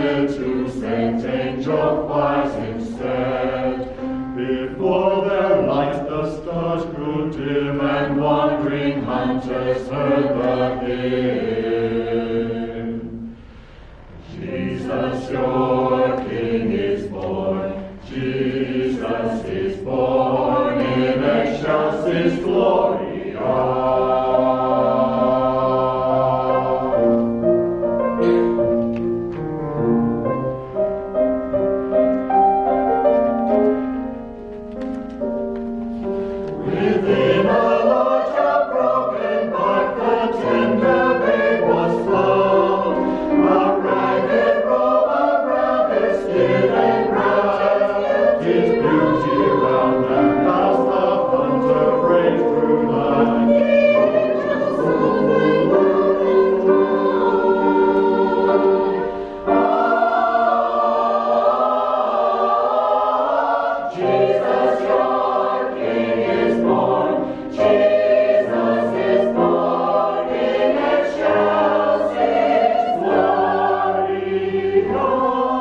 commanded to send angel choirs instead. Before their light the stars grew dim, and wandering hunters heard the hymn. Jesus, your King is born. Jesus is born in excelsis Gloria. Within a large broken bark, the tender babe was found. A ragged robe of rabbit skin and grass, his beauty round and fast the hunter raced through night. Jesus, your King is born. Jesus is born in excelsis Gloria.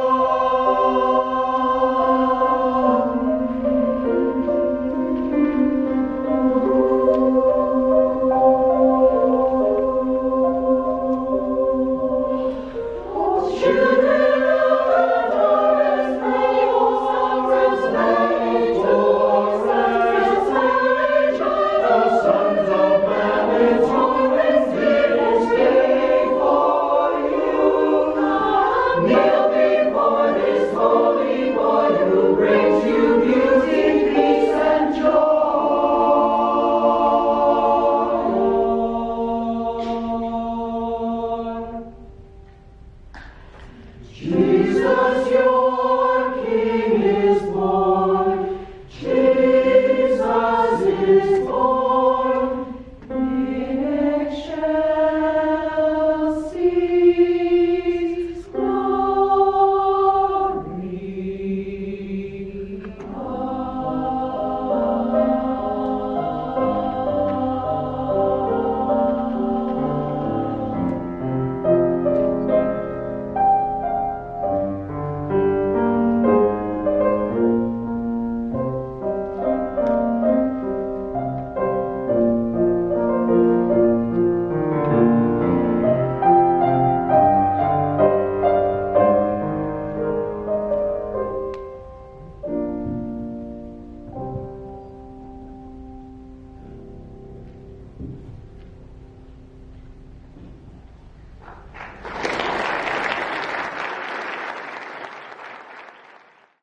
Children of the forest, may your songs play towards the sons of man with torrents tears stay for you. Kneel before this holy boy who brings you beauty, peace, and joy. Jesus, your